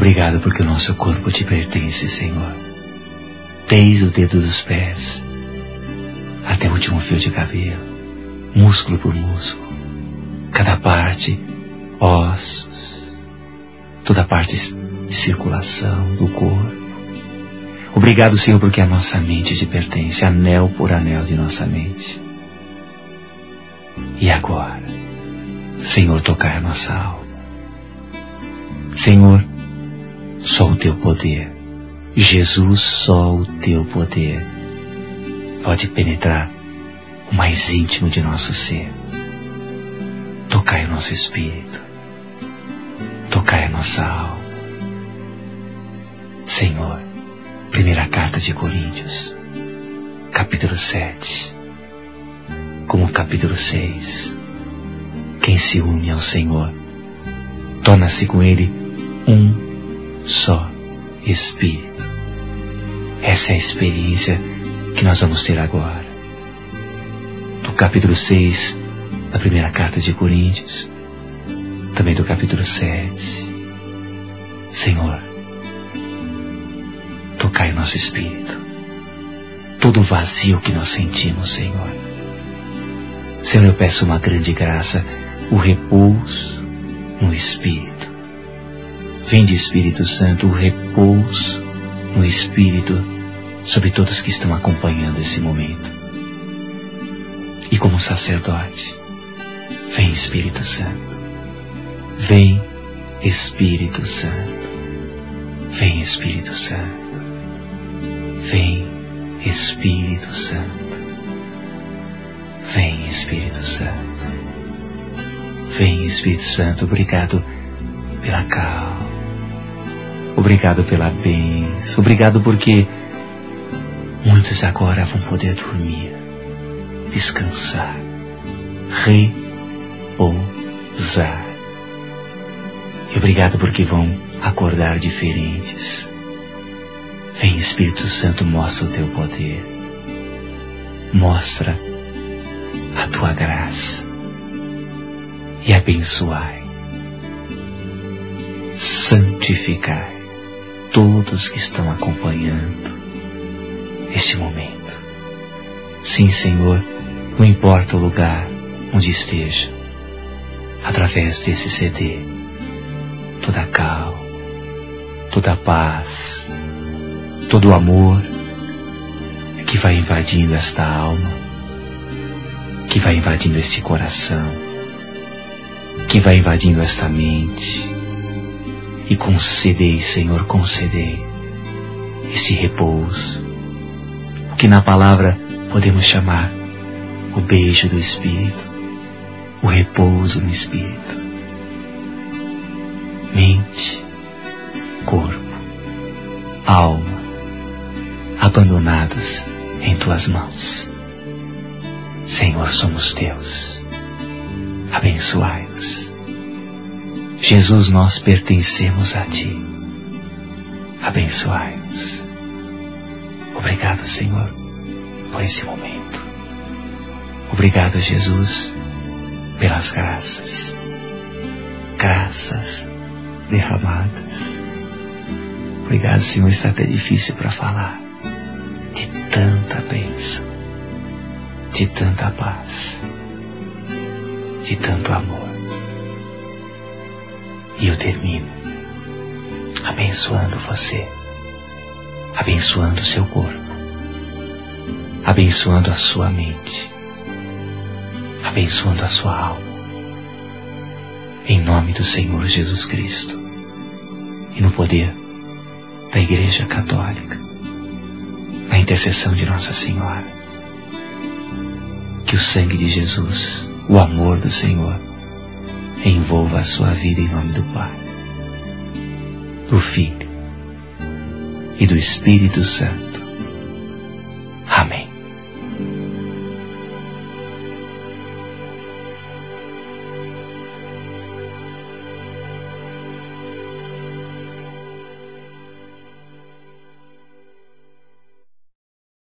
Obrigado porque o nosso corpo te pertence, Senhor. Desde o dedo dos pés até o último fio de cabelo, músculo por músculo, cada parte, ossos, toda parte de circulação do corpo. Obrigado, Senhor, porque a nossa mente te pertence, anel por anel de nossa mente. E agora, Senhor, tocar a nossa alma. Senhor, só o teu poder, Jesus, só o teu poder pode penetrar o mais íntimo de nosso ser. Tocai o nosso espírito, tocai a nossa alma. Senhor, primeira carta de Coríntios, capítulo 7, como o capítulo 6, quem se une ao Senhor, torna-se com Ele um só Espírito. Essa é a experiência que nós vamos ter agora. Do capítulo 6 da primeira carta de Coríntios, também do capítulo 7. Senhor, tocai o nosso espírito, todo o vazio que nós sentimos, Senhor. Senhor, eu peço uma grande graça, o repouso no Espírito. Vinde, Espírito Santo, o repouso no Espírito sobre todos que estão acompanhando esse momento. E como sacerdote, vem, Espírito Santo. Vem, Espírito Santo. Vem, Espírito Santo. Vem, Espírito Santo. Vem, Espírito Santo. Vem, Espírito Santo. Obrigado pela calma. Obrigado pela bênção. Obrigado porque muitos agora vão poder dormir, descansar, repousar. E obrigado porque vão acordar diferentes. Vem, Espírito Santo, mostra o teu poder. Mostra a tua graça. E abençoai, santificai todos que estão acompanhando este momento. Sim, Senhor, não importa o lugar onde esteja, através desse CD, toda a calma, toda a paz, todo o amor que vai invadindo esta alma, que vai invadindo este coração, que vai invadindo esta mente, e concedei, Senhor, concedei este repouso, o que na palavra podemos chamar o beijo do Espírito, o repouso no Espírito. Mente, corpo, alma, abandonados em tuas mãos. Senhor, somos teus. Abençoai-nos. Jesus, nós pertencemos a ti. Abençoai-nos. Obrigado, Senhor, por esse momento. Obrigado, Jesus, pelas graças. Graças derramadas. Obrigado, Senhor, está até difícil para falar de tanta bênção, de tanta paz, de tanto amor. E eu termino abençoando você, abençoando o seu corpo, abençoando a sua mente, abençoando a sua alma, em nome do Senhor Jesus Cristo e no poder da Igreja Católica, na intercessão de Nossa Senhora. Que o sangue de Jesus, o amor do Senhor, envolva a sua vida em nome do Pai, do Filho e do Espírito Santo.